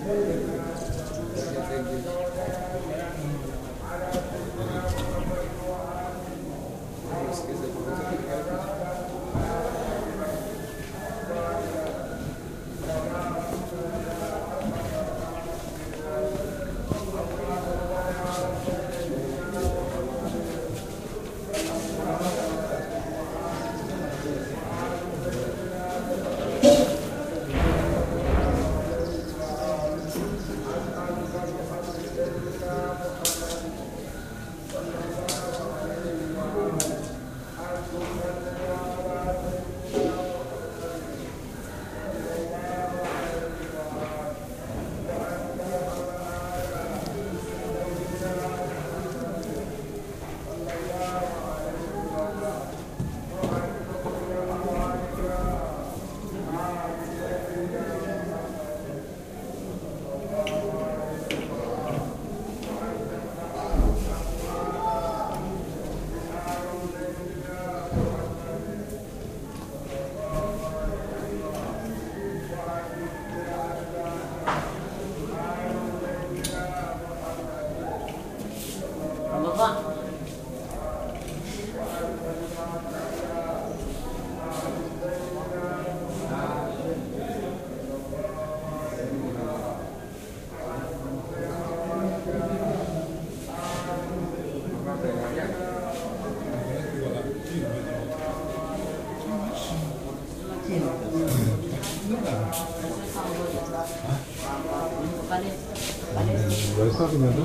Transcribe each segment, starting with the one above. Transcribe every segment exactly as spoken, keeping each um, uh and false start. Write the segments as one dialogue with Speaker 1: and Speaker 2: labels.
Speaker 1: 열 살이면은?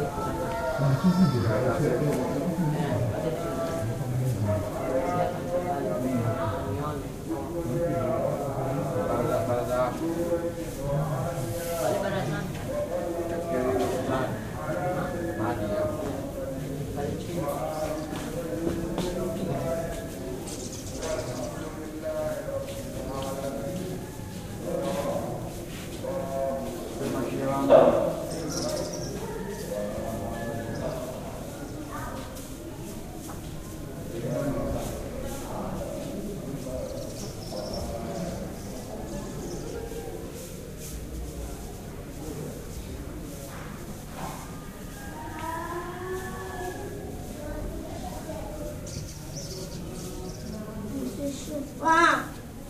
Speaker 2: 와!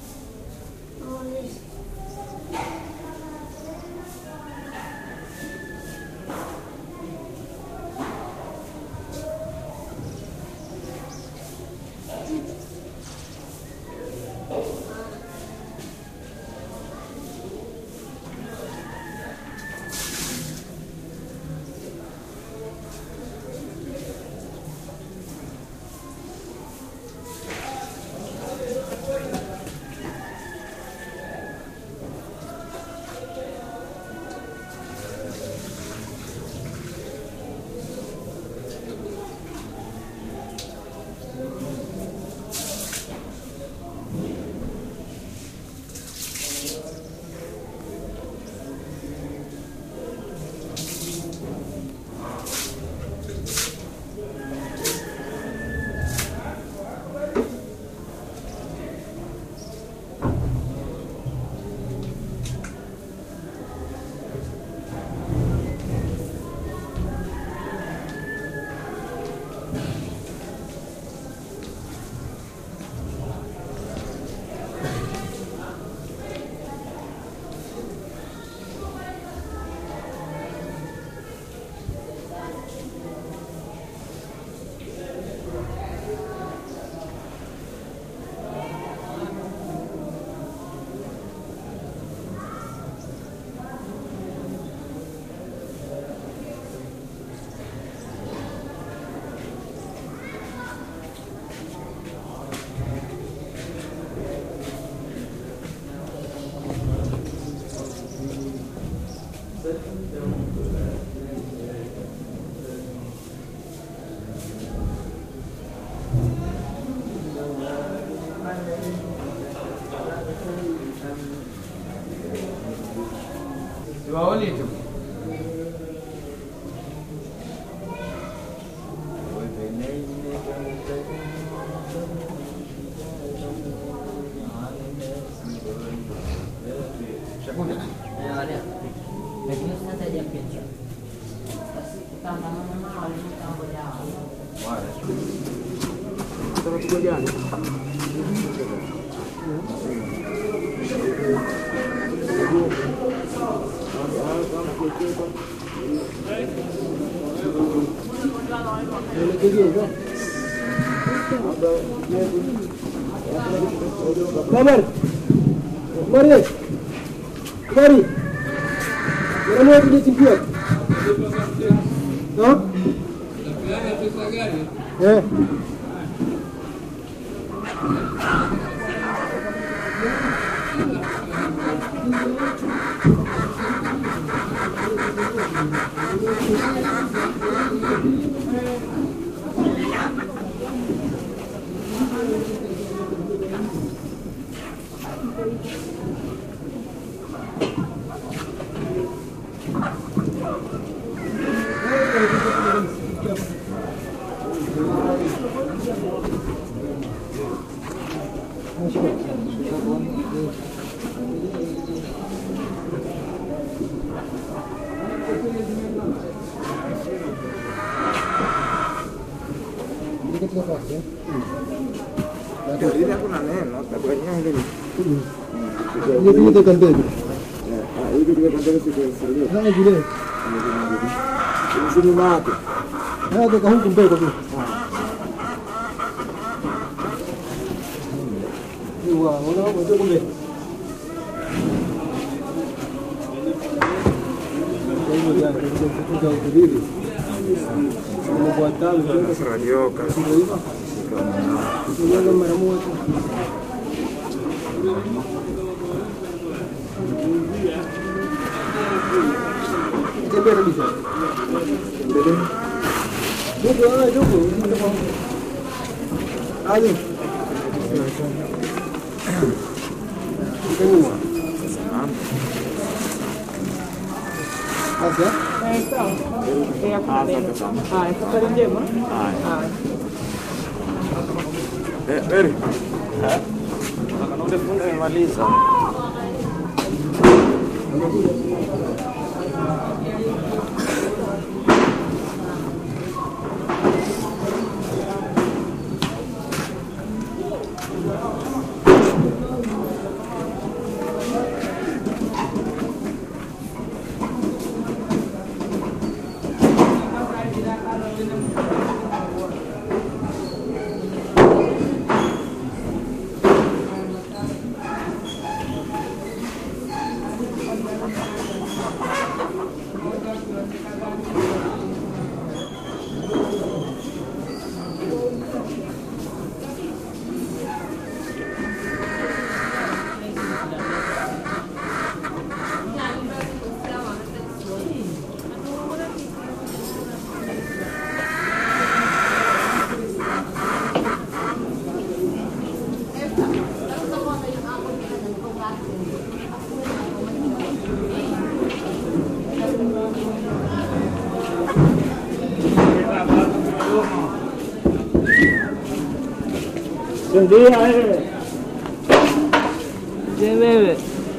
Speaker 3: Igualito.
Speaker 4: Segunda.
Speaker 2: Lakini sasa ya picha. Kama mama alitambo yao. Wale. Sasa tuko jana.
Speaker 3: Kabar, mari, mari. Kamu yang punya timpiat, no? Eh.
Speaker 4: Jadi aku nanya, nota banyak ini.
Speaker 3: Ini punya tu kantor.
Speaker 4: Ah, ini juga kantor sih sini.
Speaker 3: Ah, gila.
Speaker 4: Ini sini mati.
Speaker 3: Ah, tu kau kumpul kau tu. Wah, mana kau tu kumpul? Kau dia tu jauh tu diri. Mau buat tahu tu.
Speaker 4: Radio kan.
Speaker 3: Ini yang meramu tu. Kita berapa bisa?
Speaker 4: Jadi,
Speaker 3: Duduk, ah, duduk. Ayo. Kita ni. Asya?
Speaker 5: Então, tem a cadeira. Ah, essa foi onde é, mano? Ah.
Speaker 4: eh, Mary. Eh? Akan udah pun maliza.
Speaker 5: Jadi air. Dia bebe.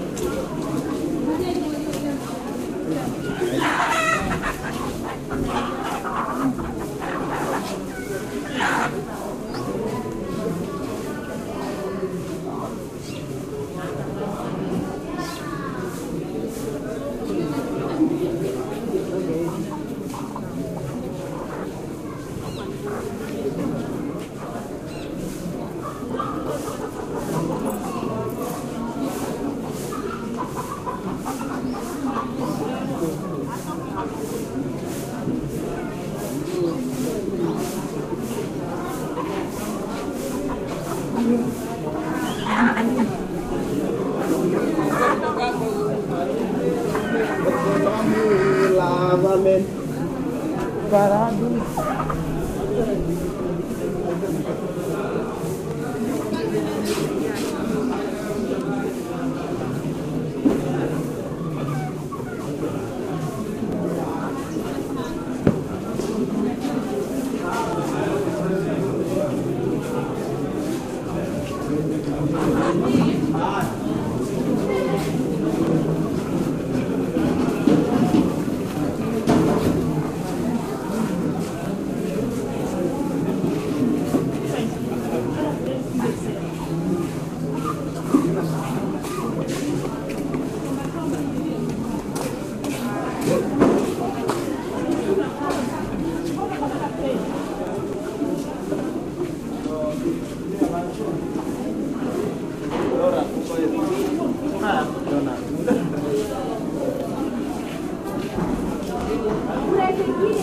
Speaker 3: Lava-me.
Speaker 5: Parado.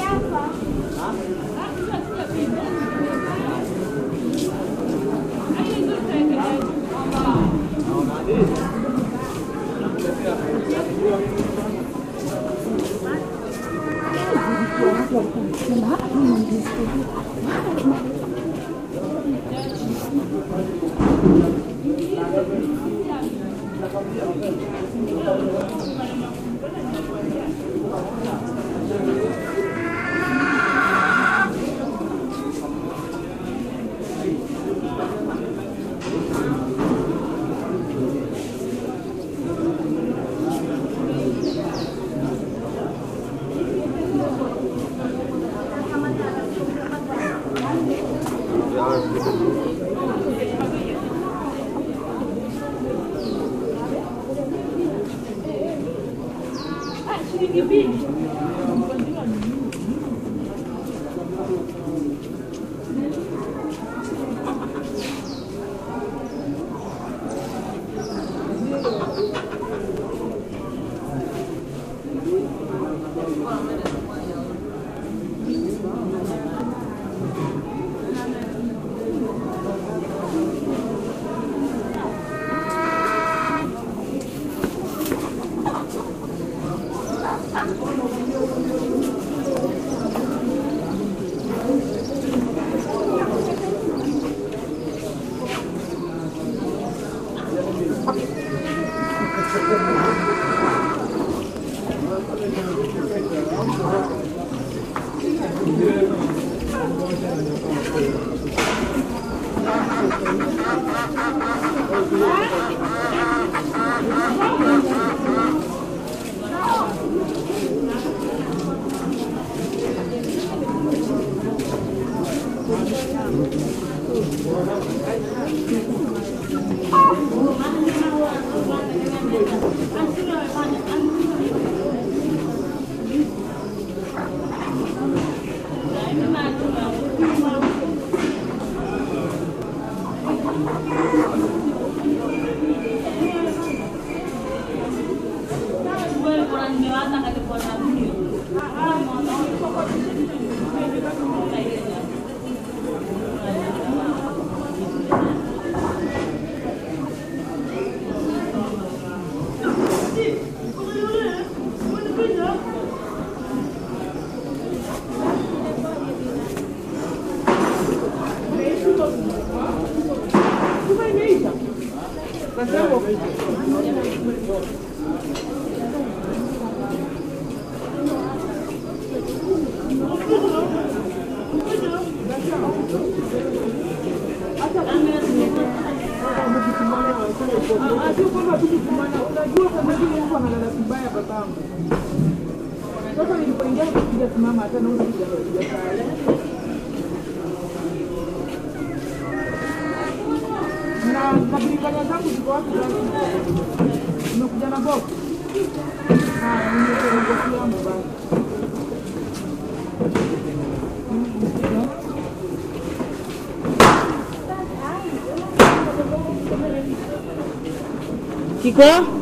Speaker 5: Kiko?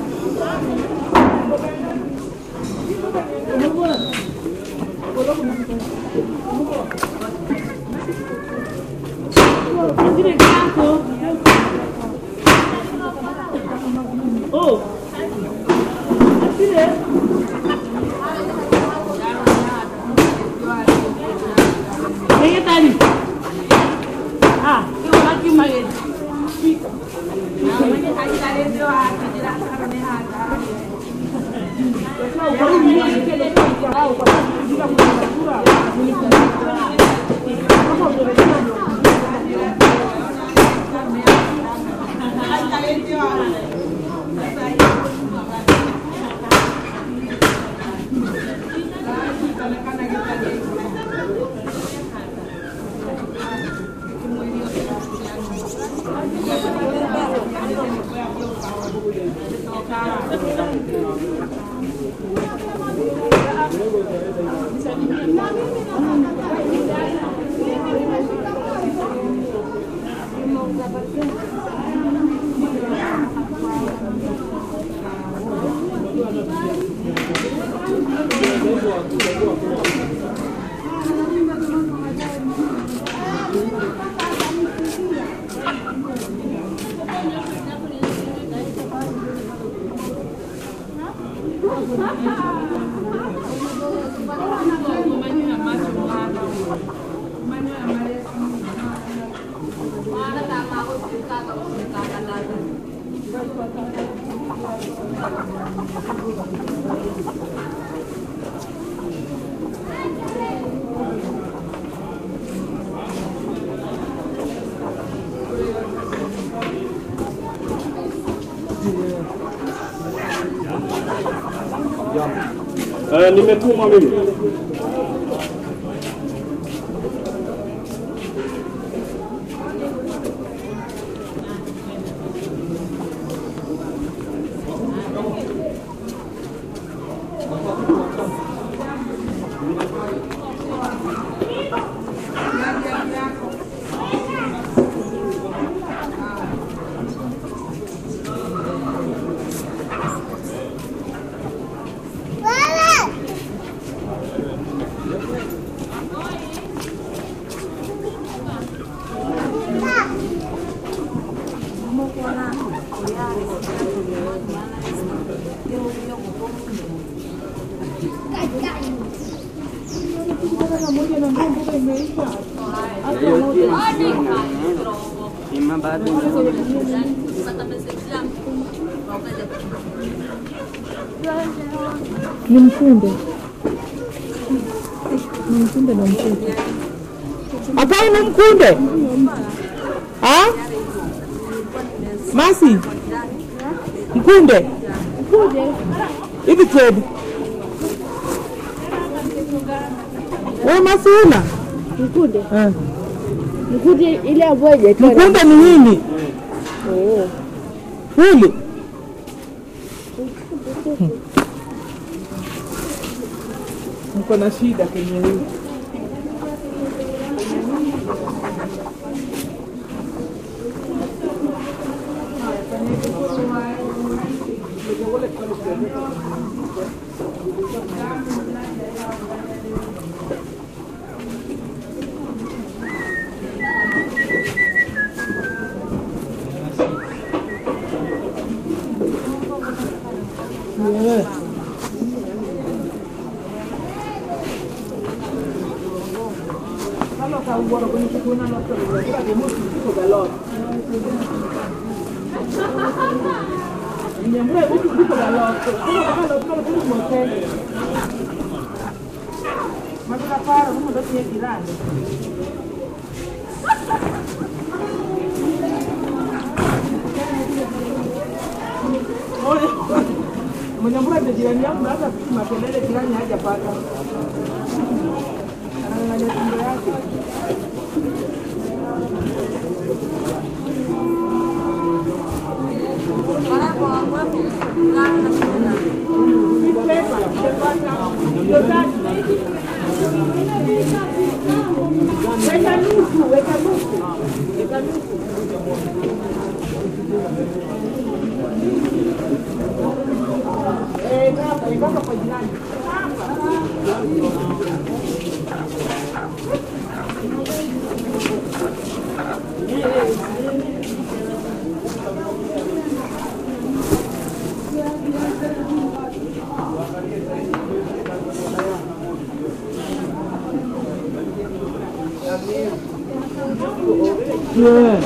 Speaker 5: Oh, Kaya tadi. Ah, itu lagi main. Namanya tadi tadi itu aku tidak karena ada. Kalau baru ini kita tahu kalau kita punya surah. Apa boleh tahu?
Speaker 4: Eh, nimetuma mimi.
Speaker 5: Ni mkunde. Ni mkunde na mkunde. Hapa ni mkunde. Ah? Masi. Mkunde. Mkunde. Hivi trade. Wewe Masi una?
Speaker 6: Mkunde.
Speaker 5: Eh.
Speaker 6: Mkunde ile avoje.
Speaker 5: Mkunde ni nini?
Speaker 6: Oh.
Speaker 5: Hili. Niko na shida kwenye hili. Yeah. Kalau kau buat apa ni kita nak lakukan, kita ada mesti kita galon. Yang mulai itu kita galon. Kalau kalau kalau kita makan, macam apa? Kamu dah siap kiran. Menyambut ada jirani yang berada di makelele jirani aja pada. Karena ada tinggal aja.
Speaker 2: Para bawa buat kan nak
Speaker 5: Weka nusu, weka nusu, weka nusu. Eh, berapa? Berapa kwa jirani? Yeah.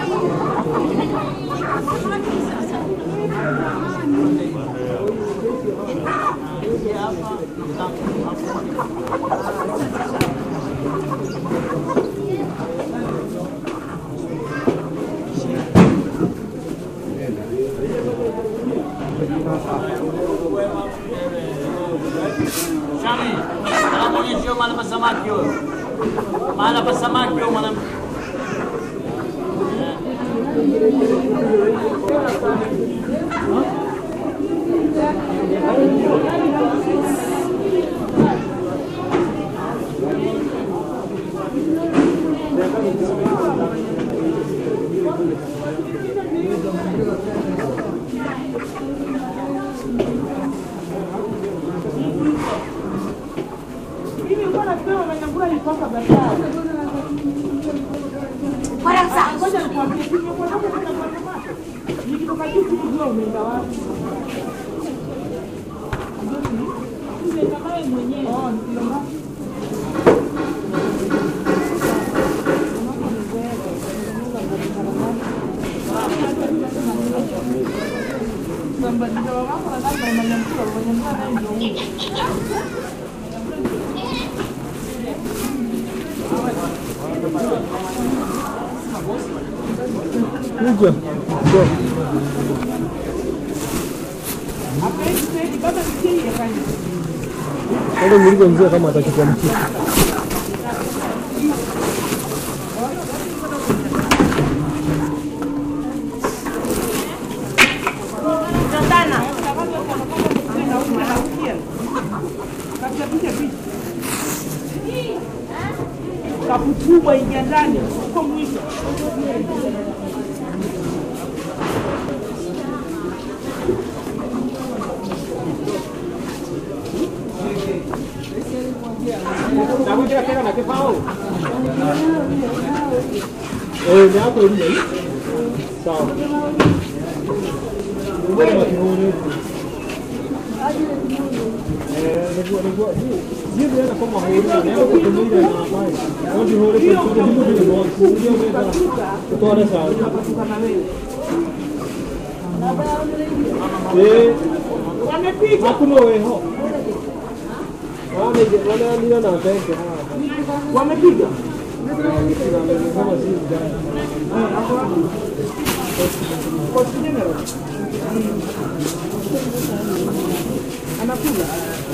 Speaker 2: Shami, alam mo niyo malam pa samaki yo. Malam pa samaki yo malam.
Speaker 3: Kuja. Go. Kalau mungkin mzee kama atachukua mti.
Speaker 5: Kaputubwa ingia ndani kwa mwisho.
Speaker 3: Eh, ni hapo nje. Sawa. Ngoja tuone. Eh, ndio ndio. Hiyo ndio kama hapo ndio kutumia na mai. Ndio hore kwa sababu ndio ndio ndio ndio kutoa sawa. Eh, wamepiga. Hakuna wewe. Wale wale ndio na benki.
Speaker 5: Wamepiga. Anakula.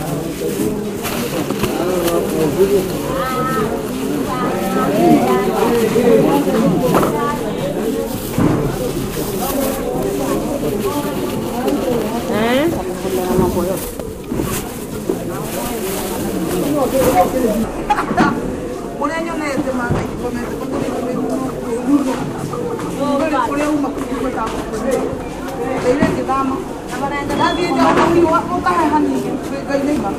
Speaker 5: Eh? Unanyonete mama ikomete kwa nini kule uma kukweta hapo. Ile kidama. Ndio ndio wako kaha hani gaile ma.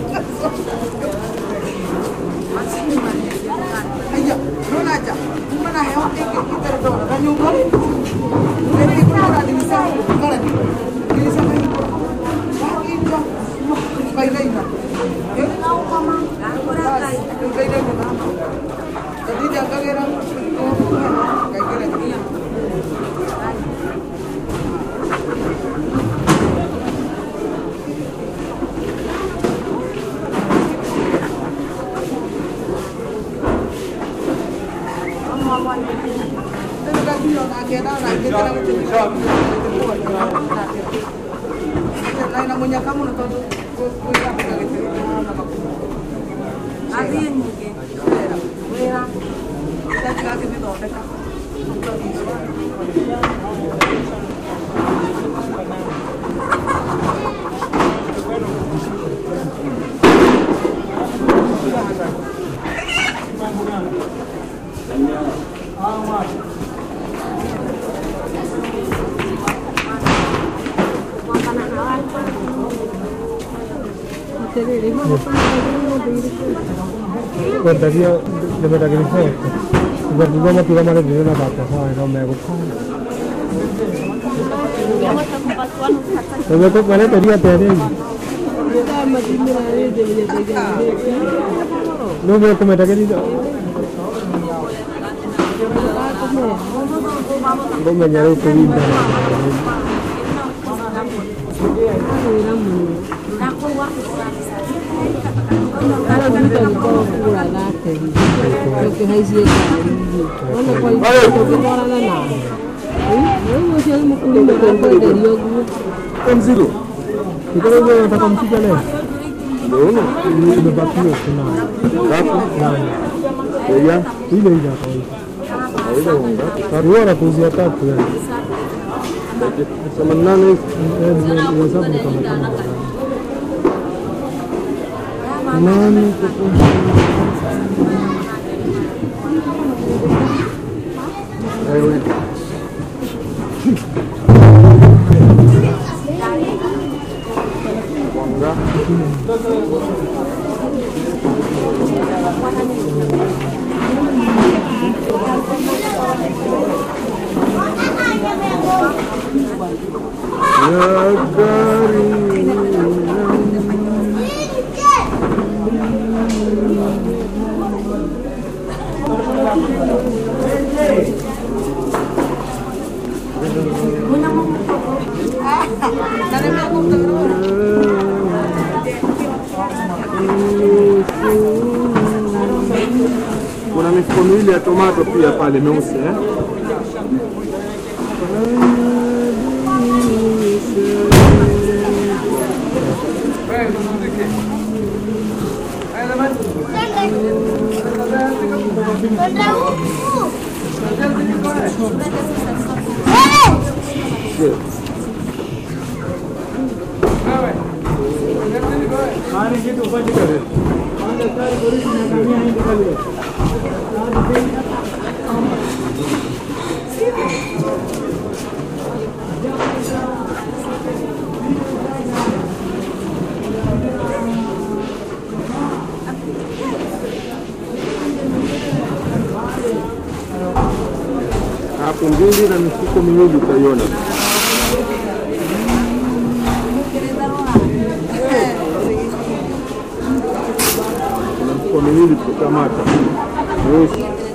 Speaker 5: Asini mani. Aya, nona ja. Mana hewa eke kitare do. Ranyu ngari. Ile kuna dilisa kala. Dilisa mai. Bagi jo. Gaile ma. Ye nau kama. Ora kai. Gaile ma. Jadi jaga kira. Gaile dia. Namanya kamu nonton kuliah kayak gitu. Ada yang mungkin. Wira. Kita juga gitu tuh, dekat.
Speaker 3: Guardaría de verdad que dice esto. Guardaría una tira más de una pata, ¿sabes? No me gusta. No me toca la teoría teoría. No me cometa que dice. Ngoma jaribu kulinda. Kalau kita kalau kurang lagi, kalau hasil kali, mana kalau kita orang lana, ini macam mukul berapa dari aku.
Speaker 1: Mzigo.
Speaker 3: Kita lagi nataka mshika leo.
Speaker 1: Ndio.
Speaker 3: Ni imebakia kuna.
Speaker 1: Ngapi?
Speaker 3: Nani?
Speaker 1: Ya.
Speaker 3: Ile ile hapo.
Speaker 1: Ile unga.
Speaker 3: Karuara kuzia tatu yani.
Speaker 1: Sema nani?
Speaker 3: Eh, ni sababu ni kama kama. Nani kukumbusha?
Speaker 1: Wewe. Wanga. Ya gari. Kuna mifuko miwili ya tomato pia pale meusi eh?
Speaker 3: Hari itu apa juga? Anda cari beri kami yang ini kali.
Speaker 1: Hapo mbili na mifuko miwili utaiona. Kuna mifuko miwili kukamata. Yes.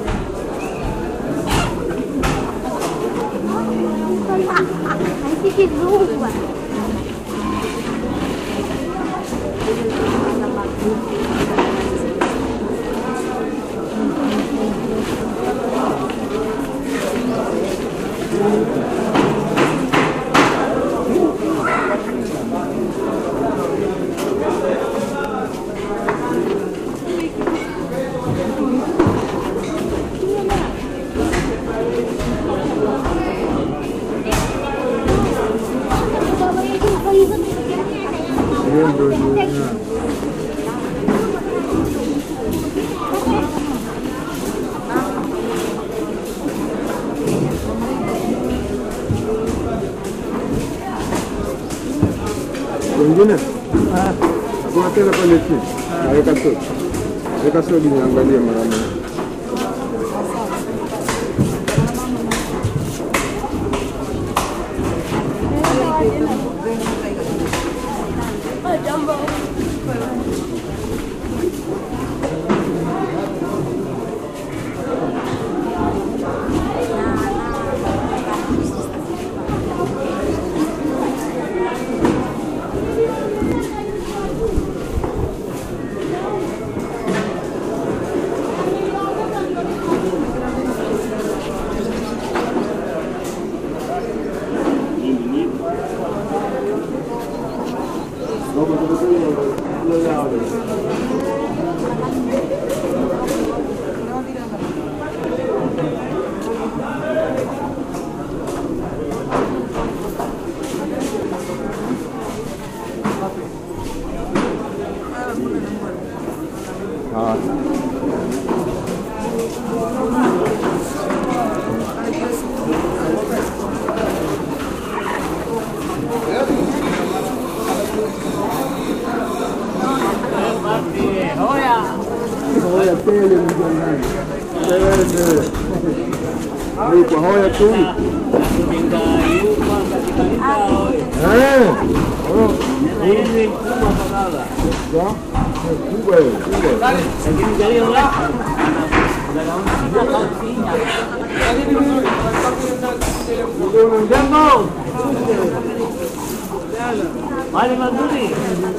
Speaker 1: Wengine? Ah, kuna tena pale chini. Weka soda. Weka soda niangalie mara moja. Hoya tele mjangani. Ni kwa hoya tu. Eh. Oh,
Speaker 3: Ini kubwa sana.
Speaker 1: ya. Kubwa hiyo, kubwa.
Speaker 3: Lakini gari
Speaker 4: Jambo. Wale mazuri.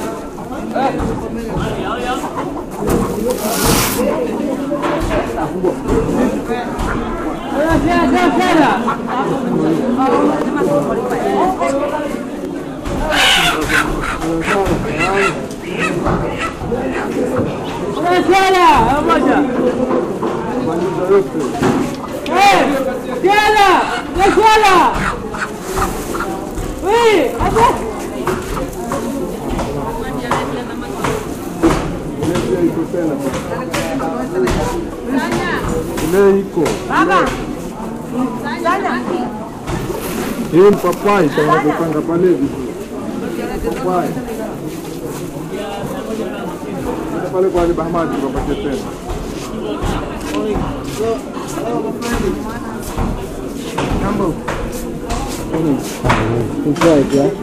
Speaker 1: Ile iko.
Speaker 5: Baba.
Speaker 1: Hii ni papai tunapanga pale vizuri. Papai. Pale kwa ni Bahmadi tupatie tena. Jambo. Enjoy it,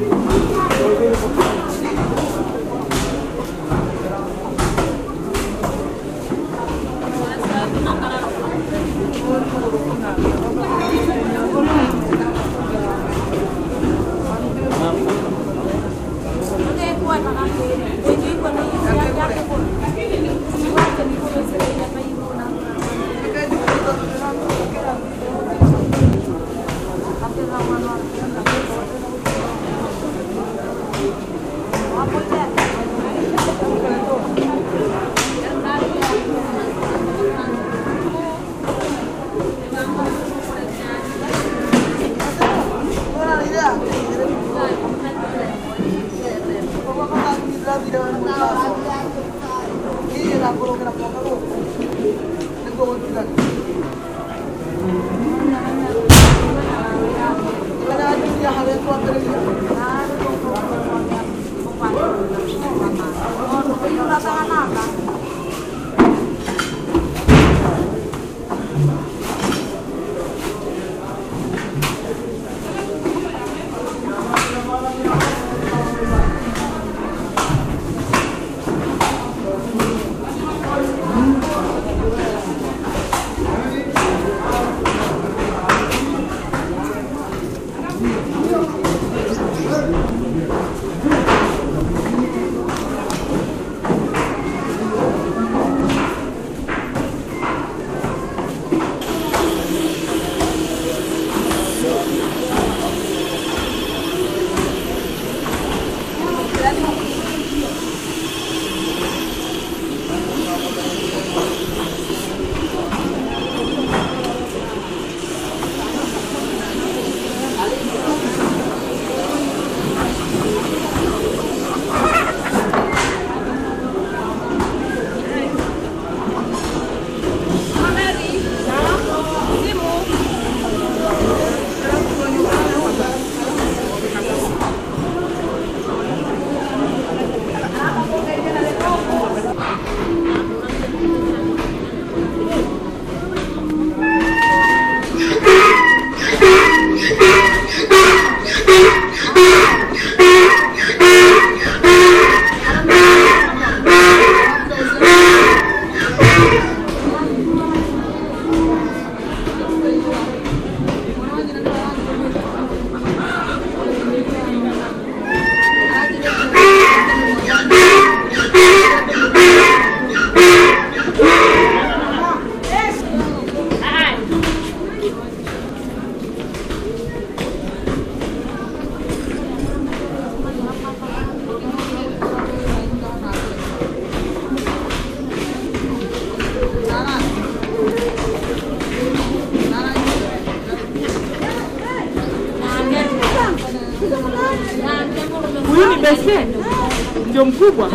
Speaker 3: Huyu ni bese ndio mkubwa.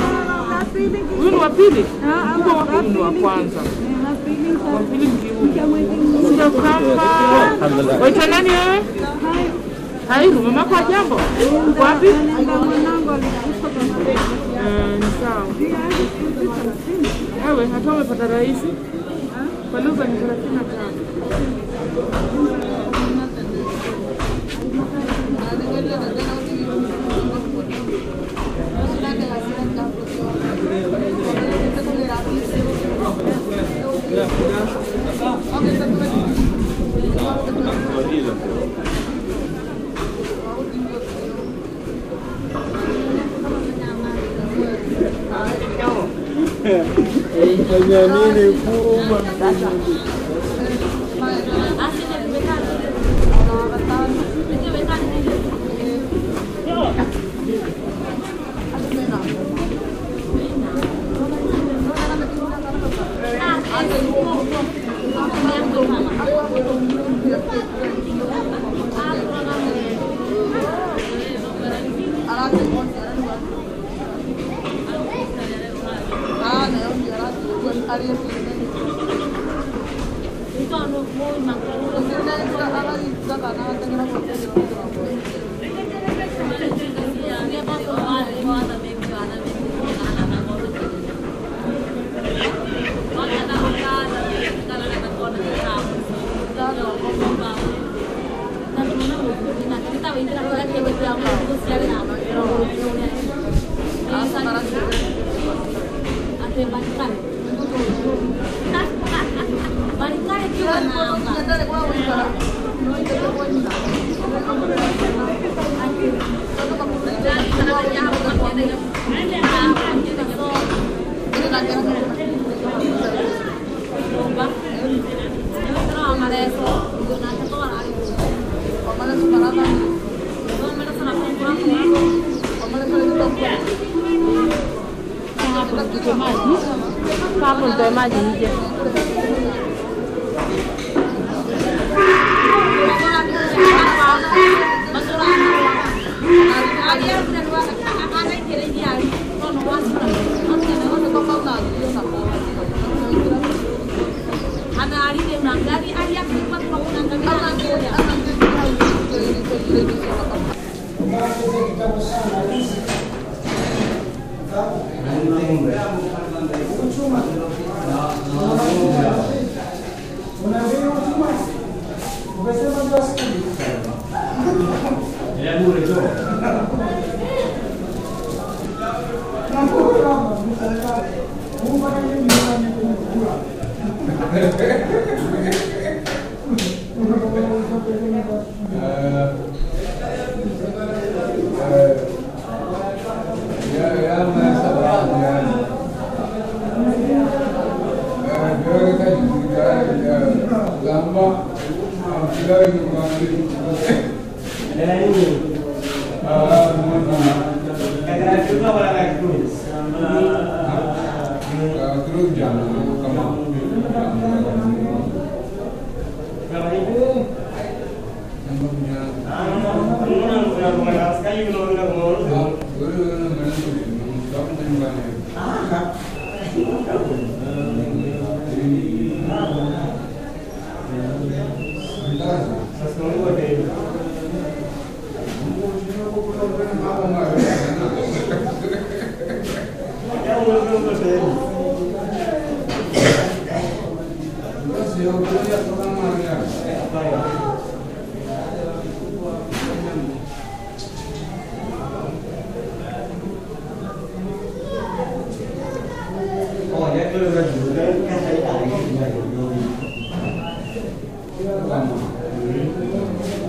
Speaker 3: Huyu ni wa pili. Mkubwa wa pili ni wa kwanza. Wa pili ndio. Sio kama. Waita nani wewe? Hairu, mama kwa jambo. Uko wapi? Mwanangu alikufa. Eh, ni sawa. Ewe, hata umepata rahisi. Kwa lugha ni thelathini na tano.
Speaker 5: Yeah.
Speaker 1: Fanya nini kuruma?
Speaker 3: Hapo ndio maji nje.
Speaker 1: Thank you.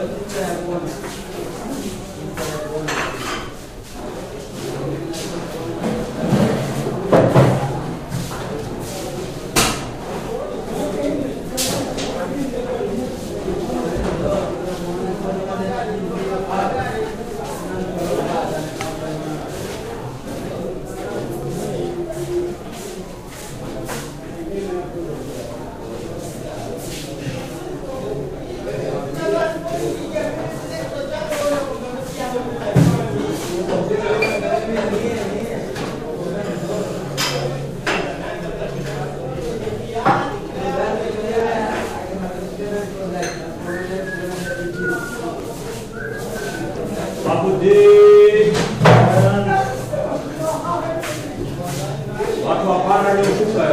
Speaker 7: Watu hapana ni ushuka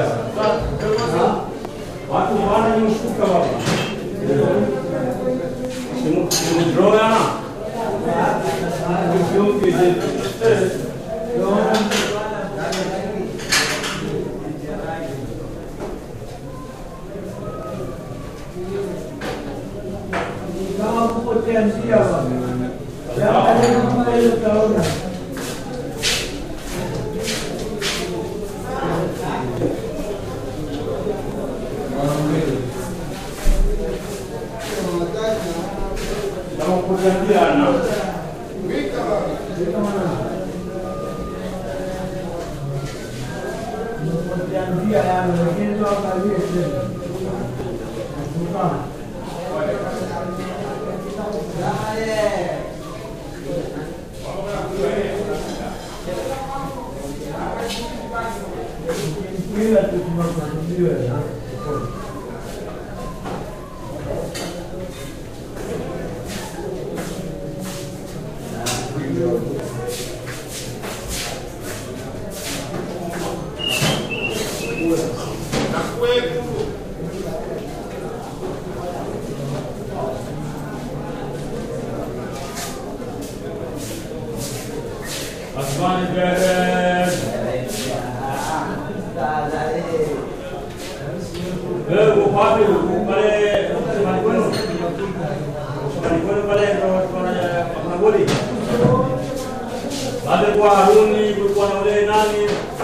Speaker 7: watu hapana ni ushuka baba. Simu simu droga na. Kitu kile. Kama kupotea njia baba. Ya kama ile utaona. Kujadiliana kuanzia ya maelezo akalie tena kila tukimafanyiwa na Asmani Beres. Eh, वो पापी पहले समानी कौन? समानी कौन पहले अपना बोली. Ada kuah Haruni, kuah oleh Nani.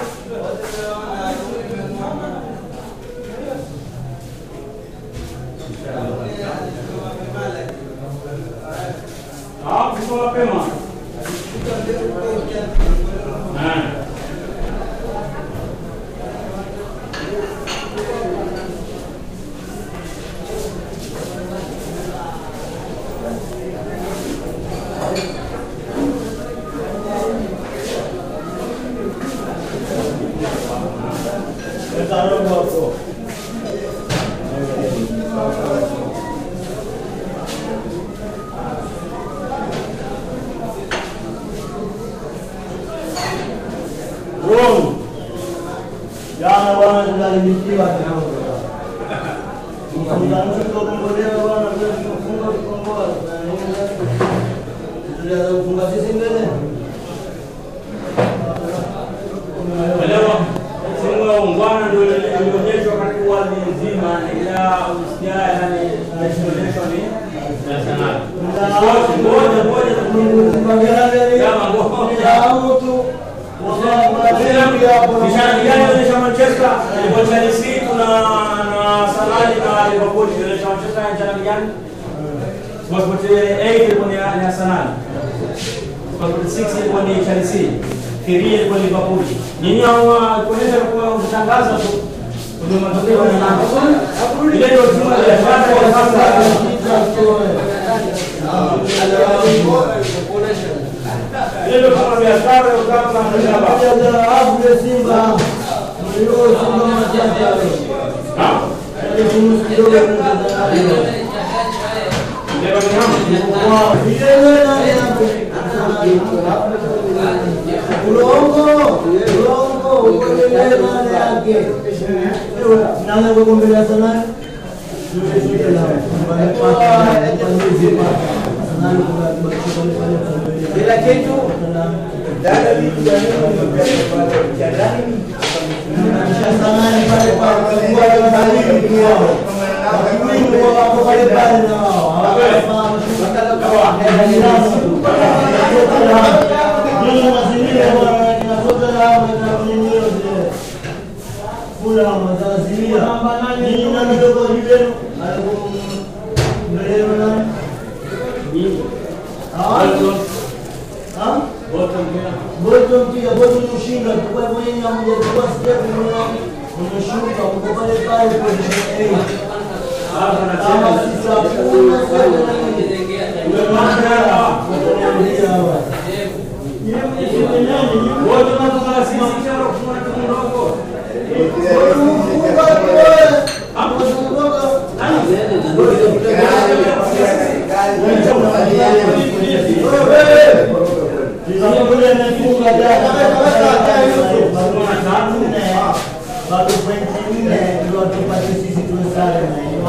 Speaker 7: Apa itu apa mah? Nah. Taruh bawah. Bro, jangan bana dari mimpi baca. Jangan suka boleh bana dari kumpulan kumpulan. Sudah ada kumpulan sih ni. Hello. Semua ungana ndio ilionyeshwa katika wali nzima ila usikia yani explanation ni national. Wote wote wote tunaangalia kama ngoja mtu kisha Manchester ilikuwa Chelsea tuna na Arsenal na Liverpool ile Manchester na jana gani? Sport eight ilikuwa ni Arsenal. Sport six ilikuwa ni Chelsea. Firia ilikuwa Liverpool. Nyinyi hao kuonyesha kwa kutangaza tu ndio matokeo ni nani? Ile ndio timu ya kwanza ya sasa. Ile ndio kama biashara au kama mshaba. Hapo Simba. Ndio Simba mjanja. Ah? Ile timu kidogo ndio. Ndio kama ile nani hapo? Ulongo, ulongo, ukolele nane yake. Nani kugombea sana? Ndio la. Bila kitu dada vitu ya ndani sana pale pale kwa dalili kwa. Kwa pale pale nao.
Speaker 8: Bottom pia, bottom ushinda, kwa mwenye mmoja kwa step unashuka uko pale pale position A. Hapa na chama sisi hakuna sana nijengea. Wote tunataka sisi charo kwa kidogo. Hapo kidogo. Nitakuja na funga jana bado pointi nne ndio tupate sisi tuwezane na hiyo.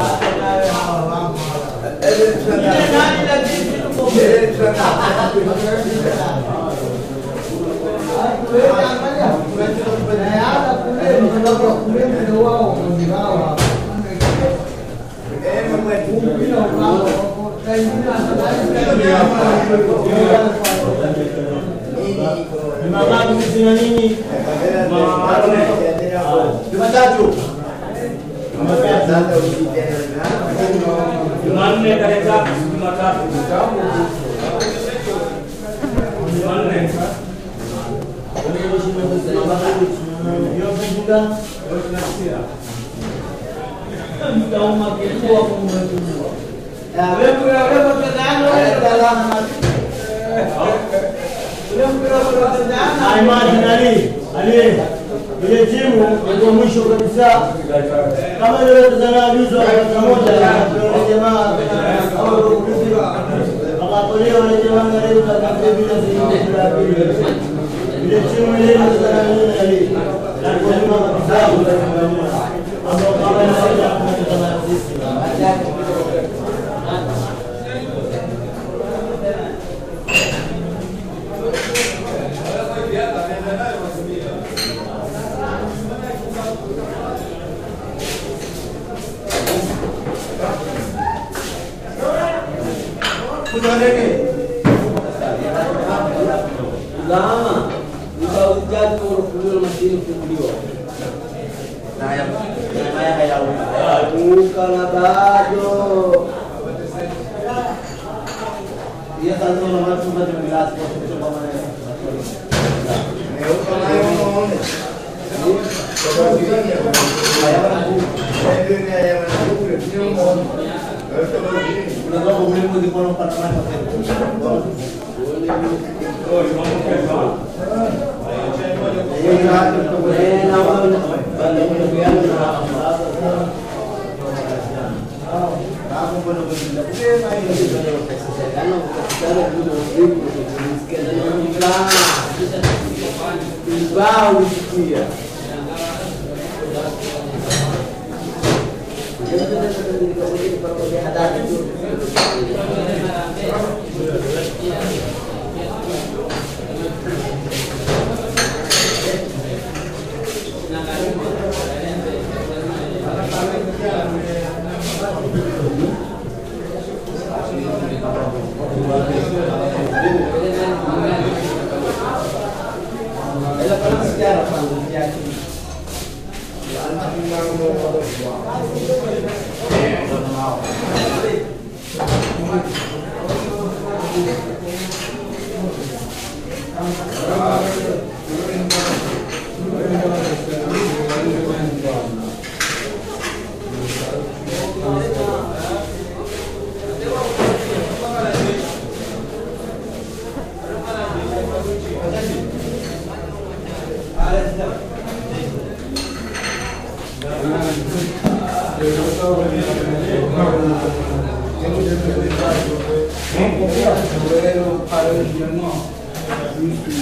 Speaker 8: Jumatatu sina nini? Jumatatu. Jumanne tarehe tatu Jumatatu. Jumanne. Mtauma kwa kumwekua. Ya wewe wewe tazama wewe tazama. Na imani nani? Ali. Ile timu ndio mwisho kabisa. Kama ile tunaagiza kwa moja na jamaa au kupiga. Akatolewa ile jamaa leo na bila zingine ya pili. Ile timu ile tunaagiza Ali. Na kwa nyuma kabisa ambao kama inaenda kwa sisi.
Speaker 9: Lama, ukaujaji kwa kufunguliwa mashine kufunguliwa. Na ya na ya hayauna. Ukana bado. Dia tanto na watu wa Milas kwa kutoka maana. Unajua ulimwengu ndipo unapata maana.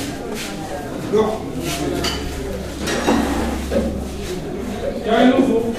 Speaker 3: Jangan lupa